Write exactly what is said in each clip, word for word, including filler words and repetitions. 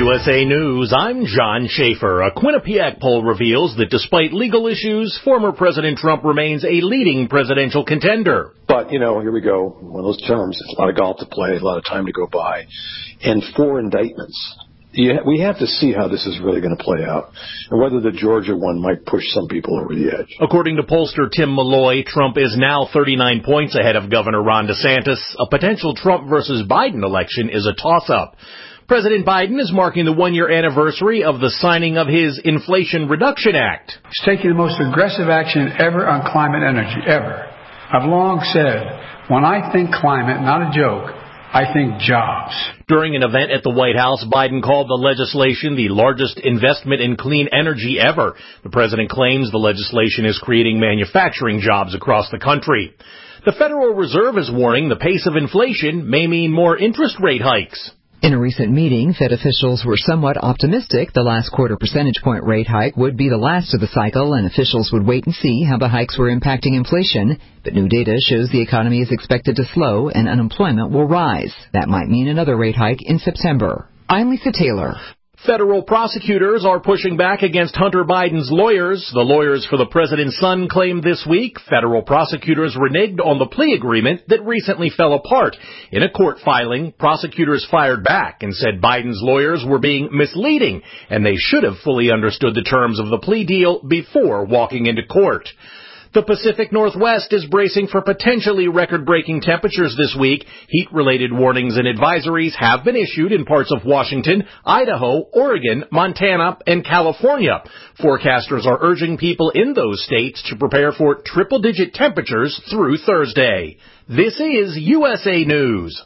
U S A News, I'm John Schaefer. A Quinnipiac poll reveals that despite legal issues, former President Trump remains a leading presidential contender. But, you know, here we go. One of those terms. A lot of golf to play, a lot of time to go by, and four indictments. You, we have to see how this is really going to play out, and whether the Georgia one might push some people over the edge. According to pollster Tim Malloy, Trump is now thirty-nine points ahead of Governor Ron DeSantis. A potential Trump versus Biden election is a toss-up. President Biden is marking the one-year anniversary of the signing of his Inflation Reduction Act. It's taking the most aggressive action ever on climate energy, ever. I've long said, when I think climate, not a joke, I think jobs. During an event at the White House, Biden called the legislation the largest investment in clean energy ever. The president claims the legislation is creating manufacturing jobs across the country. The Federal Reserve is warning the pace of inflation may mean more interest rate hikes. In a recent meeting, Fed officials were somewhat optimistic the last quarter percentage point rate hike would be the last of the cycle, and officials would wait and see how the hikes were impacting inflation. But new data shows the economy is expected to slow and unemployment will rise. That might mean another rate hike in September. I'm Lisa Taylor. Federal prosecutors are pushing back against Hunter Biden's lawyers. The lawyers for the president's son claimed this week federal prosecutors reneged on the plea agreement that recently fell apart. In a court filing, prosecutors fired back and said Biden's lawyers were being misleading, and they should have fully understood the terms of the plea deal before walking into court. The Pacific Northwest is bracing for potentially record-breaking temperatures this week. Heat-related warnings and advisories have been issued in parts of Washington, Idaho, Oregon, Montana, and California. Forecasters are urging people in those states to prepare for triple-digit temperatures through Thursday. This is U S A News.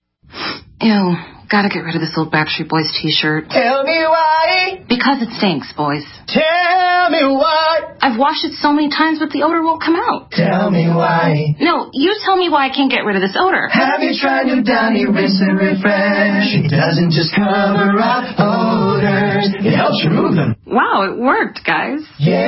Ew. Gotta get rid of this old Backstreet Boys t-shirt. Tell me why. Because it stinks, boys. Tell me why. I've washed it so many times, but the odor won't come out. Tell me why. No, you tell me why I can't get rid of this odor. Have you tried new Downy Rinse and Refresh? It doesn't just cover up odors, it helps remove them. Wow, it worked, guys.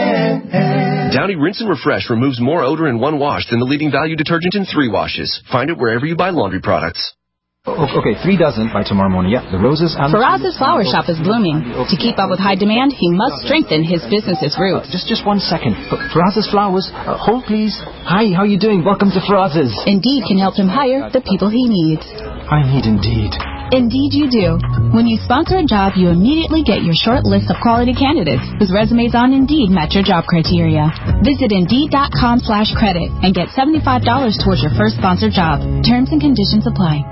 Yeah. Downy Rinse and Refresh removes more odor in one wash than the leading value detergent in three washes. Find it wherever you buy laundry products. Okay, three dozen by tomorrow morning. Yeah, the roses and... Faraz's flower shop is blooming. To keep up with high demand, he must strengthen his business's roots. Uh, just just one second. Faraz's flowers. Uh, hold, please. Hi, how you doing? Welcome to Faraz's. Indeed can help him hire the people he needs. I need Indeed. Indeed you do. When you sponsor a job, you immediately get your short list of quality candidates whose resumes on Indeed match your job criteria. Visit Indeed.com slash credit and get seventy-five dollars towards your first sponsored job. Terms and conditions apply.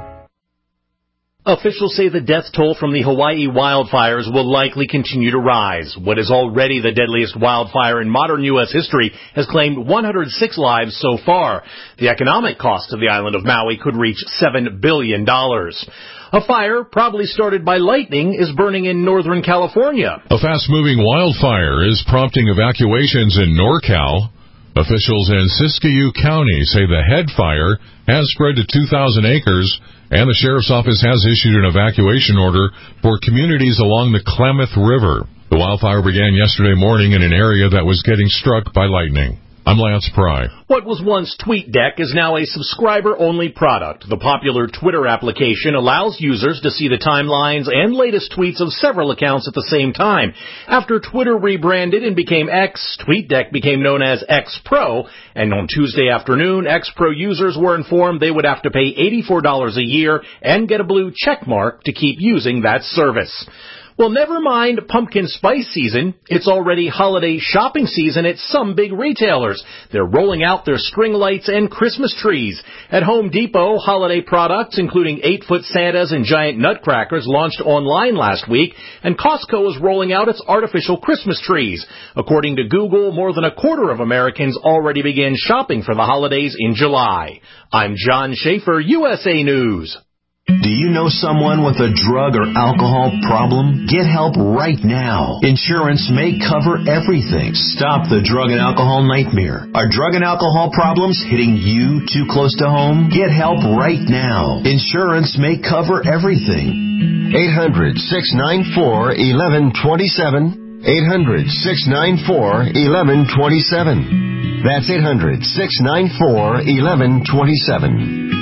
Officials say the death toll from the Hawaii wildfires will likely continue to rise. What is already the deadliest wildfire in modern U S history has claimed one hundred six lives so far. The economic cost to the island of Maui could reach seven billion dollars. A fire, probably started by lightning, is burning in Northern California. A fast-moving wildfire is prompting evacuations in NorCal. Officials in Siskiyou County say the head fire has spread to two thousand acres, and the sheriff's office has issued an evacuation order for communities along the Klamath River. The wildfire began yesterday morning in an area that was getting struck by lightning. I'm Lance Pry. What was once TweetDeck is now a subscriber-only product. The popular Twitter application allows users to see the timelines and latest tweets of several accounts at the same time. After Twitter rebranded and became X, TweetDeck became known as X Pro, and on Tuesday afternoon, X Pro users were informed they would have to pay eighty-four dollars a year and get a blue check mark to keep using that service. Well, never mind pumpkin spice season. It's already holiday shopping season at some big retailers. They're rolling out their string lights and Christmas trees. At Home Depot, holiday products, including eight-foot Santas and giant nutcrackers, launched online last week, and Costco is rolling out its artificial Christmas trees. According to Google, more than a quarter of Americans already began shopping for the holidays in July. I'm John Schaefer, U S A News. Do you know someone with a drug or alcohol problem? Get help right now. Insurance may cover everything. Stop the drug and alcohol nightmare. Are drug and alcohol problems hitting you too close to home? Get help right now. Insurance may cover everything. eight hundred, six nine four, one one two seven. eight hundred, six nine four, one one two seven. That's eight hundred, six nine four, one one two seven.